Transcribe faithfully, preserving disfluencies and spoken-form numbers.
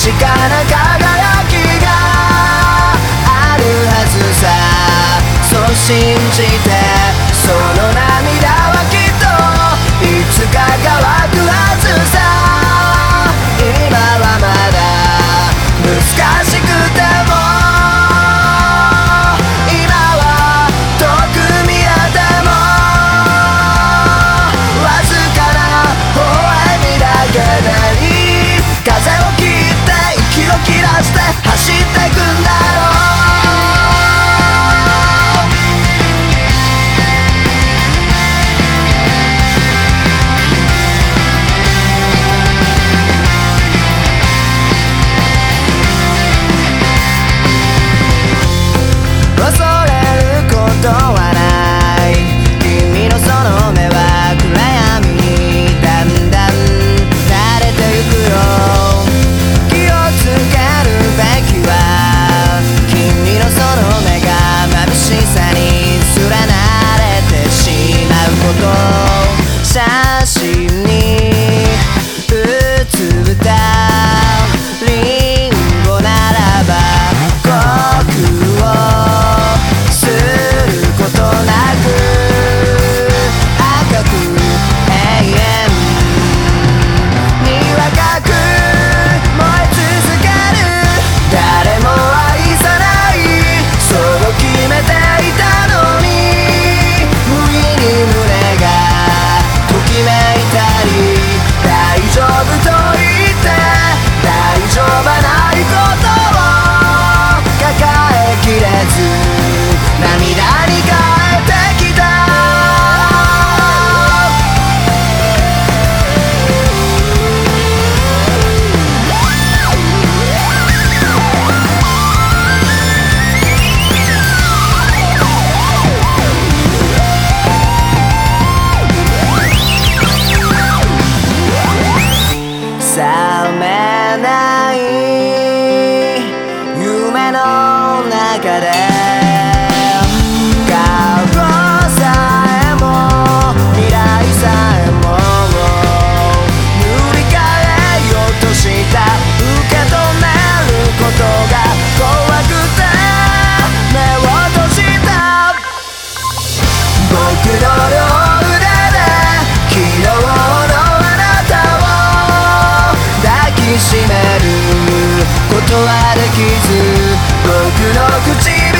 確かな輝きがあるはずさ。そう信じて、その涙はきっといつか乾くはずさ。今はまだ難しくても、今は遠く見えても、わずかな微笑みだけでいい。風を切って息を切らして走ってくんだろう。恐れることはない。君のその目は暗闇にだんだん慣れてゆくよ。気をつけるべきは、君のその目が眩しさにすら慣れてしまうこと。写真に写ったリンゴならば僕をすることなく赤く永遠に若く燃え続ける。誰も愛さない、そう決めていたのに、不意に胸がときめいたり、大丈夫と言って大丈夫ないことを抱えきれず涙に変えてきた。覚めない夢の中で過去さえも未来さえも塗り替えようとした。受け止めることが怖くて目を閉じた。僕の両腕で昨日のあなたを抱きしめることはできず、僕の唇